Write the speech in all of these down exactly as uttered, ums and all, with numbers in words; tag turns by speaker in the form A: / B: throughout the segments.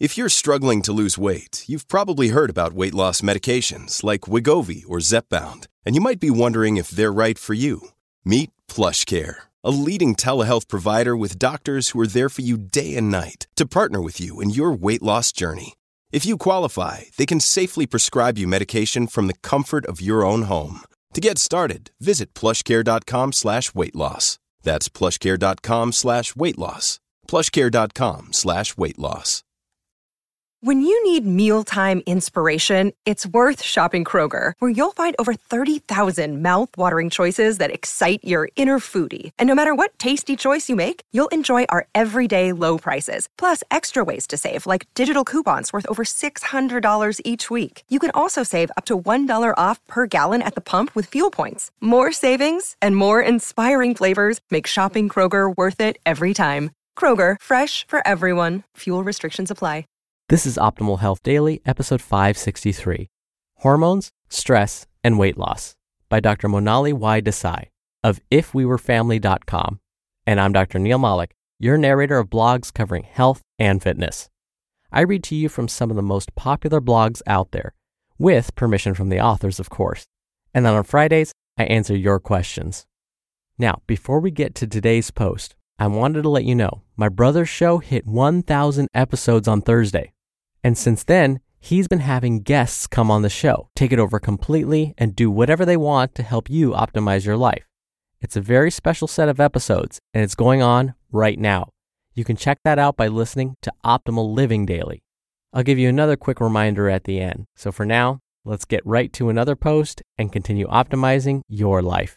A: If you're struggling to lose weight, you've probably heard about weight loss medications like Wegovy or Zepbound, and you might be wondering if they're right for you. Meet PlushCare, a leading telehealth provider with doctors who are there for you day and night to partner with you in your weight loss journey. If you qualify, they can safely prescribe you medication from the comfort of your own home. To get started, visit plushcare.com slash weight loss. That's plushcare.com slash weight loss. plushcare.com slash weight loss.
B: When you need mealtime inspiration, it's worth shopping Kroger, where you'll find over thirty thousand mouth-watering choices that excite your inner foodie. And no matter what tasty choice you make, you'll enjoy our everyday low prices, plus extra ways to save, like digital coupons worth over six hundred dollars each week. You can also save up to one dollar off per gallon at the pump with fuel points. More savings and more inspiring flavors make shopping Kroger worth it every time. Kroger, fresh for everyone. Fuel restrictions apply.
C: This is Optimal Health Daily, episode five sixty-three, Hormones, Stress, and Weight Loss by Doctor Monali Y. Desai of if we were family dot com. And I'm Doctor Neil Malik, your narrator of blogs covering health and fitness. I read to you from some of the most popular blogs out there, with permission from the authors, of course. And then on Fridays, I answer your questions. Now, before we get to today's post, I wanted to let you know my brother's show hit one thousand episodes on Thursday. And since then, he's been having guests come on the show, take it over completely, and do whatever they want to help you optimize your life. It's a very special set of episodes, and it's going on right now. You can check that out by listening to Optimal Living Daily. I'll give you another quick reminder at the end. So for now, let's get right to another post and continue optimizing your life.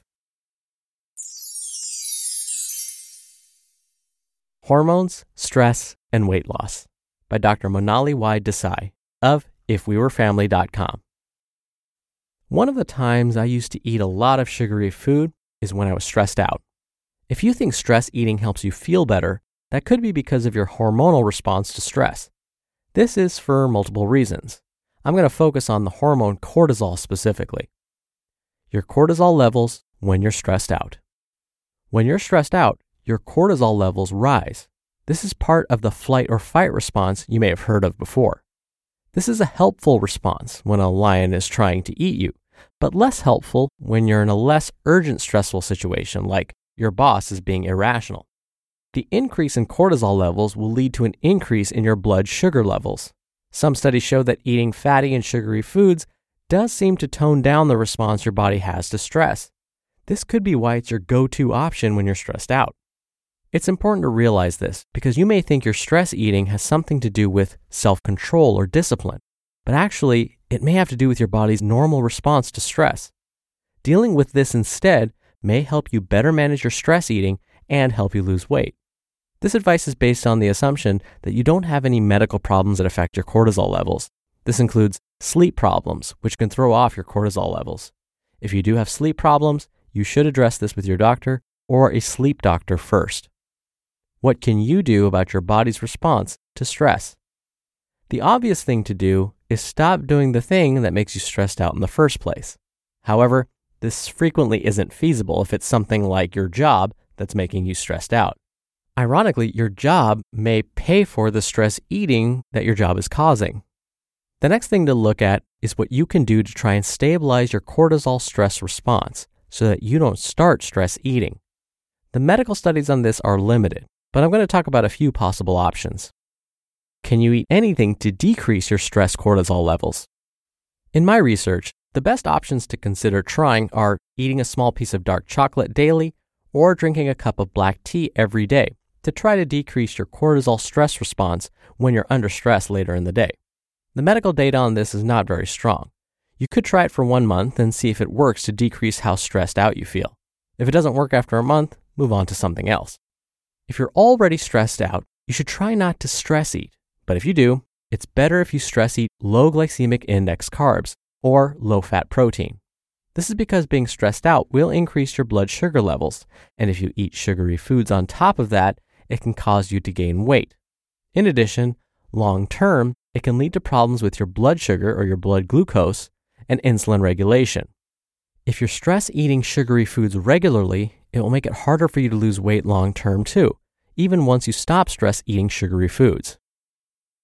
C: Hormones, Stress, and Weight Loss by Doctor Monali Y. Desai of if we were family dot com. One of the times I used to eat a lot of sugary food is when I was stressed out. If you think stress eating helps you feel better, that could be because of your hormonal response to stress. This is for multiple reasons. I'm going to focus on the hormone cortisol specifically. Your cortisol levels when you're stressed out. When you're stressed out, your cortisol levels rise. This is part of the flight or fight response you may have heard of before. This is a helpful response when a lion is trying to eat you, but less helpful when you're in a less urgent stressful situation like your boss is being irrational. The increase in cortisol levels will lead to an increase in your blood sugar levels. Some studies show that eating fatty and sugary foods does seem to tone down the response your body has to stress. This could be why it's your go-to option when you're stressed out. It's important to realize this because you may think your stress eating has something to do with self-control or discipline, but actually, it may have to do with your body's normal response to stress. Dealing with this instead may help you better manage your stress eating and help you lose weight. This advice is based on the assumption that you don't have any medical problems that affect your cortisol levels. This includes sleep problems, which can throw off your cortisol levels. If you do have sleep problems, you should address this with your doctor or a sleep doctor first. What can you do about your body's response to stress? The obvious thing to do is stop doing the thing that makes you stressed out in the first place. However, this frequently isn't feasible if it's something like your job that's making you stressed out. Ironically, your job may pay for the stress eating that your job is causing. The next thing to look at is what you can do to try and stabilize your cortisol stress response so that you don't start stress eating. The medical studies on this are limited, but I'm going to talk about a few possible options. Can you eat anything to decrease your stress cortisol levels? In my research, the best options to consider trying are eating a small piece of dark chocolate daily or drinking a cup of black tea every day to try to decrease your cortisol stress response when you're under stress later in the day. The medical data on this is not very strong. You could try it for one month and see if it works to decrease how stressed out you feel. If it doesn't work after a month, move on to something else. If you're already stressed out, you should try not to stress eat. But if you do, it's better if you stress eat low glycemic index carbs or low-fat protein. This is because being stressed out will increase your blood sugar levels, and if you eat sugary foods on top of that, it can cause you to gain weight. In addition, long-term, it can lead to problems with your blood sugar or your blood glucose and insulin regulation. If you're stress eating sugary foods regularly, it will make it harder for you to lose weight long-term too, even once you stop stress eating sugary foods.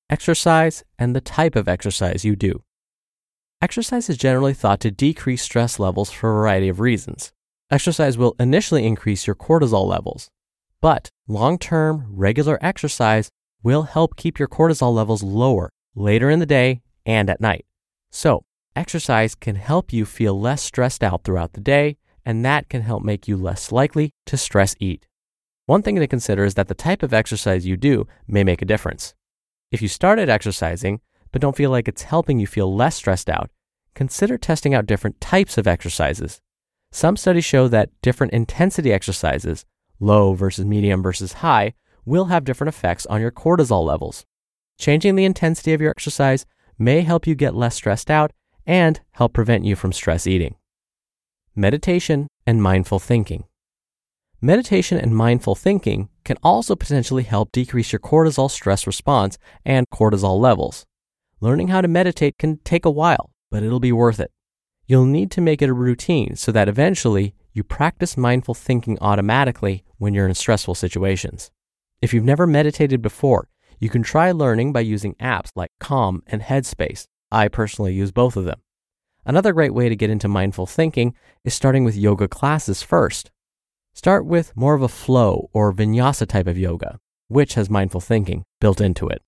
C: exercise, and the type of exercise you do. Exercise is generally thought to decrease stress levels for a variety of reasons. Exercise will initially increase your cortisol levels, but long-term, regular exercise will help keep your cortisol levels lower later in the day and at night. So, exercise can help you feel less stressed out throughout the day, and that can help make you less likely to stress eat. One thing to consider is that the type of exercise you do may make a difference. If you started exercising but don't feel like it's helping you feel less stressed out, consider testing out different types of exercises. Some studies show that different intensity exercises, low versus medium versus high, will have different effects on your cortisol levels. Changing the intensity of your exercise may help you get less stressed out and help prevent you from stress eating. Meditation and mindful thinking. Meditation and mindful thinking can also potentially help decrease your cortisol stress response and cortisol levels. Learning how to meditate can take a while, but it'll be worth it. You'll need to make it a routine so that eventually you practice mindful thinking automatically when you're in stressful situations. If you've never meditated before, you can try learning by using apps like Calm and Headspace. I personally use both of them. Another great way to get into mindful thinking is starting with yoga classes first. Start with more of a flow or vinyasa type of yoga, which has mindful thinking built into it.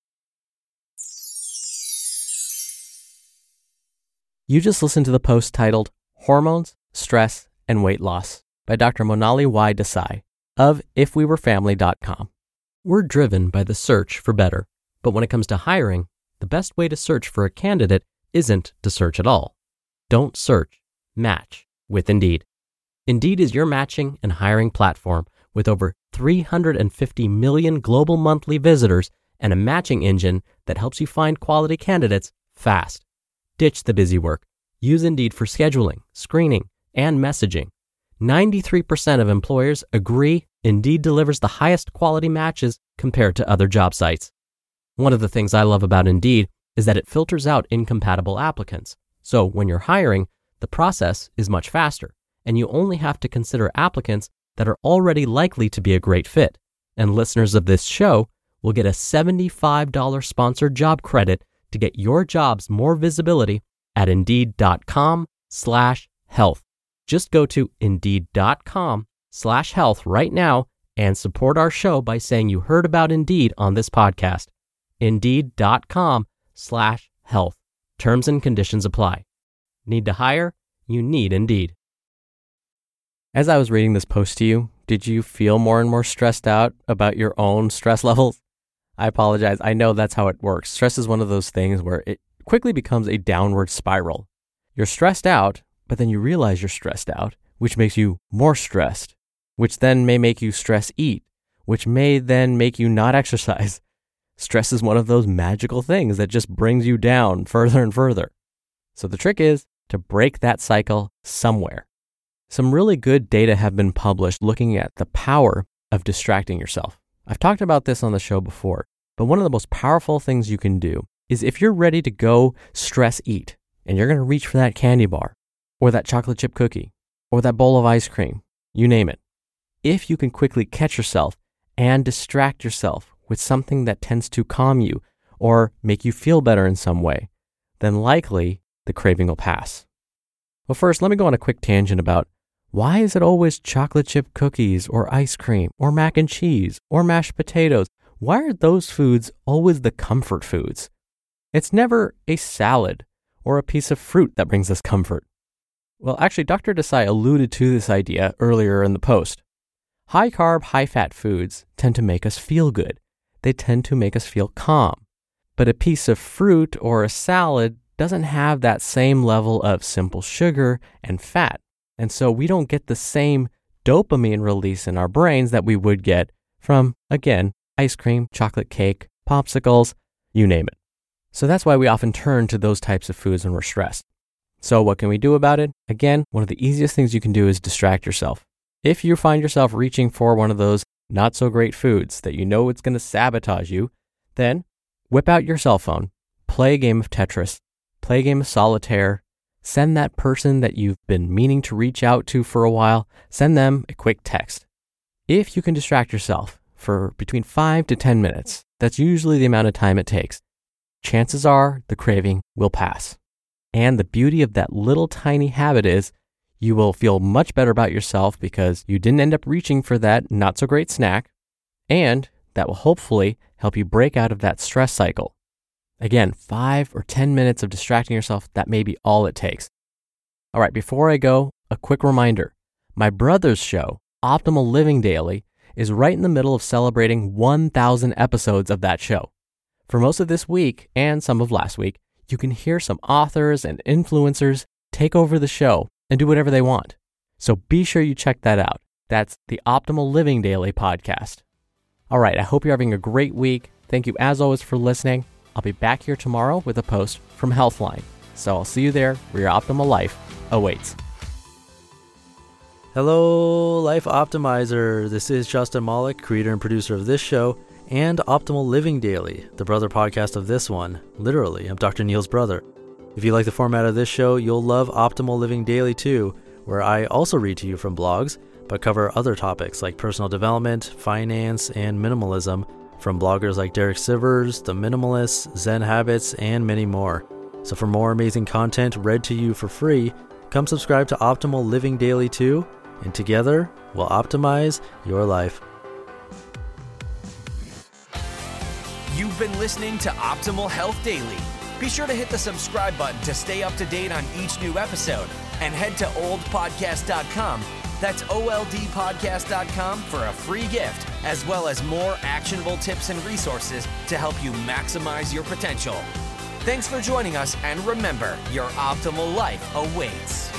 C: You just listened to the post titled Hormones, Stress, and Weight Loss by Doctor Monali Y. Desai of if we were family dot com. We're driven by the search for better, but when it comes to hiring, the best way to search for a candidate isn't to search at all. Don't search, match with Indeed. Indeed is your matching and hiring platform with over three hundred fifty million global monthly visitors and a matching engine that helps you find quality candidates fast. Ditch the busy work. Use Indeed for scheduling, screening, and messaging. ninety-three percent of employers agree Indeed delivers the highest quality matches compared to other job sites. One of the things I love about Indeed is that it filters out incompatible applicants. So when you're hiring, the process is much faster, and you only have to consider applicants that are already likely to be a great fit. And listeners of this show will get a seventy-five dollars sponsored job credit to get your jobs more visibility at Indeed.com slash health. Just go to Indeed.com slash health right now and support our show by saying you heard about Indeed on this podcast. Indeed.com slash health. Terms and conditions apply. Need to hire? You need Indeed. As I was reading this post to you, did you feel more and more stressed out about your own stress levels? I apologize. I know that's how it works. Stress is one of those things where it quickly becomes a downward spiral. You're stressed out, but then you realize you're stressed out, which makes you more stressed, which then may make you stress eat, which may then make you not exercise. Stress is one of those magical things that just brings you down further and further. So the trick is to break that cycle somewhere. Some really good data have been published looking at the power of distracting yourself. I've talked about this on the show before, but one of the most powerful things you can do is if you're ready to go stress eat and you're going to reach for that candy bar or that chocolate chip cookie or that bowl of ice cream, you name it. If you can quickly catch yourself and distract yourself with something that tends to calm you or make you feel better in some way, then likely the craving will pass. Well, first, let me go on a quick tangent about why is it always chocolate chip cookies or ice cream or mac and cheese or mashed potatoes? Why are those foods always the comfort foods? It's never a salad or a piece of fruit that brings us comfort. Well, actually, Doctor Desai alluded to this idea earlier in the post. High-carb, high-fat foods tend to make us feel good. They tend to make us feel calm. But a piece of fruit or a salad doesn't have that same level of simple sugar and fat. And so we don't get the same dopamine release in our brains that we would get from, again, ice cream, chocolate cake, popsicles, you name it. So that's why we often turn to those types of foods when we're stressed. So what can we do about it? Again, one of the easiest things you can do is distract yourself. If you find yourself reaching for one of those not so great foods that you know it's going to sabotage you, then whip out your cell phone, play a game of Tetris, play a game of solitaire, send that person that you've been meaning to reach out to for a while, send them a quick text. If you can distract yourself for between five to ten minutes, that's usually the amount of time it takes, chances are the craving will pass. And the beauty of that little tiny habit is you will feel much better about yourself because you didn't end up reaching for that not so great snack, and that will hopefully help you break out of that stress cycle. Again, five or ten minutes of distracting yourself, that may be all it takes. All right, before I go, a quick reminder. My brother's show, Optimal Living Daily, is right in the middle of celebrating one thousand episodes of that show. For most of this week and some of last week, you can hear some authors and influencers take over the show and do whatever they want. So be sure you check that out. That's the Optimal Living Daily podcast. All right, I hope you're having a great week. Thank you as always for listening. I'll be back here tomorrow with a post from Healthline. So I'll see you there where your optimal life awaits.
D: Hello, Life Optimizer. This is Justin Malik, creator and producer of this show and Optimal Living Daily, the brother podcast of this one. Literally, I'm Doctor Neil's brother. If you like the format of this show, you'll love Optimal Living Daily too, where I also read to you from blogs, but cover other topics like personal development, finance, and minimalism from bloggers like Derek Sivers, The Minimalists, Zen Habits, and many more. So for more amazing content read to you for free, come subscribe to Optimal Living Daily too, and together we'll optimize your life.
E: You've been listening to Optimal Health Daily. Be sure to hit the subscribe button to stay up to date on each new episode, and head to old podcast dot com. That's O L D podcast dot com for a free gift, as well as more actionable tips and resources to help you maximize your potential. Thanks for joining us, and remember, your optimal life awaits.